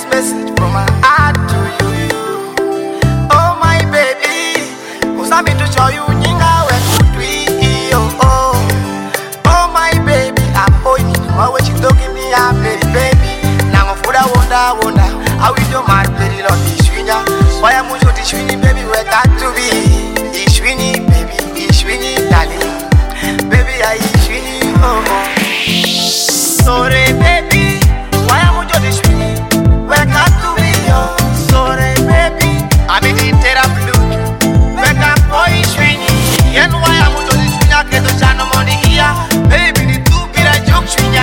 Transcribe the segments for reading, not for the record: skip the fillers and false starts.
message from my heart to you. Oh my baby, usami to show you nyinga we kutwi. Oh my baby, I'm holding you away. She talking me a baby. Now fuda wonder, how we do my baby love ishwinya. Why am I so ishwini baby? We got to be ishwini baby, ishwini darling, baby I ishwini oh. Sorry baby, why am I so ishwini? We got to be oh. Sorry baby, I'm in the therapy. We got boy ishwini. Yen why am I so ishwinya? Get the channel money here, baby ni tu bila joke ishwinya.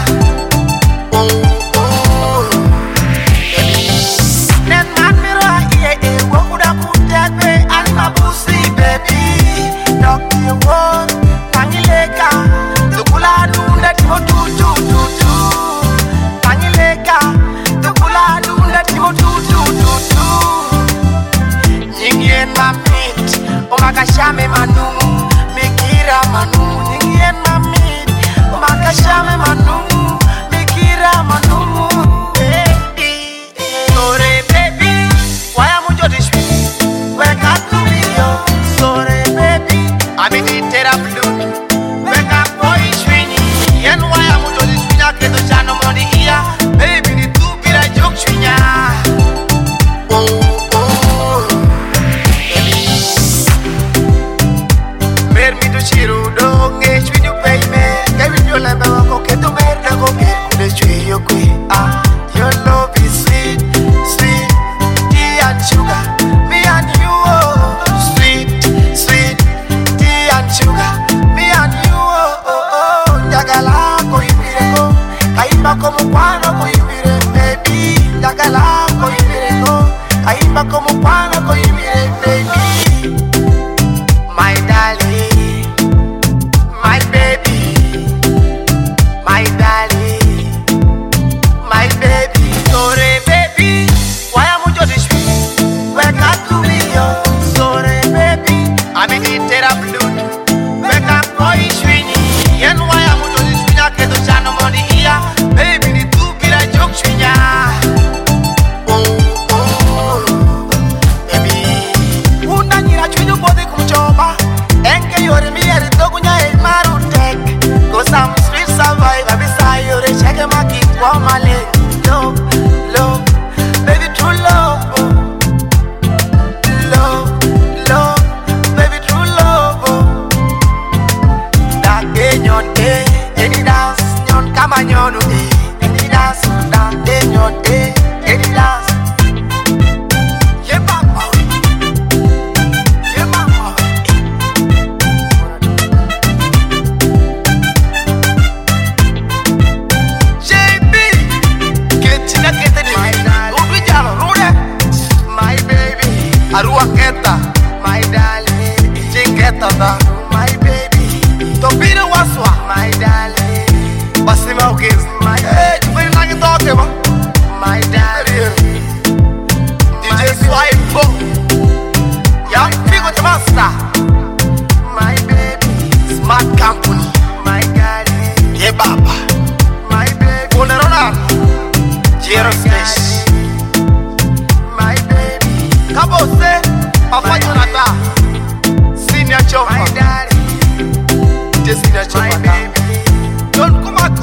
Makashame manumu, mikira manumu, nyingien mamit. Makashame manumu, mikira manumu. Sorry baby, why am I so ishwini? We got to be yo. Sorry baby, I'm in the therapy. We got boy ishwini. Yen why am I so ishwini? I get the channel money here, baby ni tu bila joke ishwinya. Chiru dong e chwinyu pay me kai winyo la ba ko ke to mer na ko ke kude chwiyo kwe your love is sweet sweet tea and sugar me and you oh sweet sweet tea and sugar me and you oh jagala ko ibire ko kaimba ko mukwana ko ibire baby jagala ko ibire ko kaimba ko mukwana ko ibire baby my darling. I'm in the therapy. Wake up, boy, ishwini. Yen why am I so ishwinya? Get the channel money here, baby ni tu bila joke ishwinya. Baby. Una nyira chwinyu bodi kumchoba. Enke yore mi eri togunya maru tek. 'Cause I'm street survivor. Beside yore cheke maki kwa male. Love, love, baby true love. Nyon any dance, dance nyon any dance. Yeah, mama, yeah, mama. JB, get it, my darling. My baby, Arua Keta, my darling. Jingeta, my baby. Topino Waswa, my darling. Basima ukis, my hey, you feel like talking about my daddy. DJ Swipe, young figure to master. My baby, smart company, my daddy. Yeah, Baba, my baby. Unerona, Jero Smash, my baby. Kabo se, Papa Jonata, Senior Chop, my daddy. Just Senior Chop, my baby. Don't come back,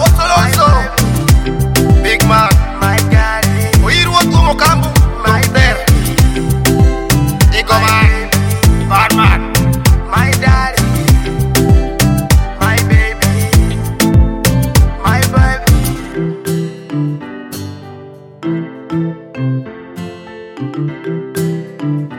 big man, my daddy. Oiru tumo kambu, my daddy. Ego man, bad man, my daddy. My baby, my baby.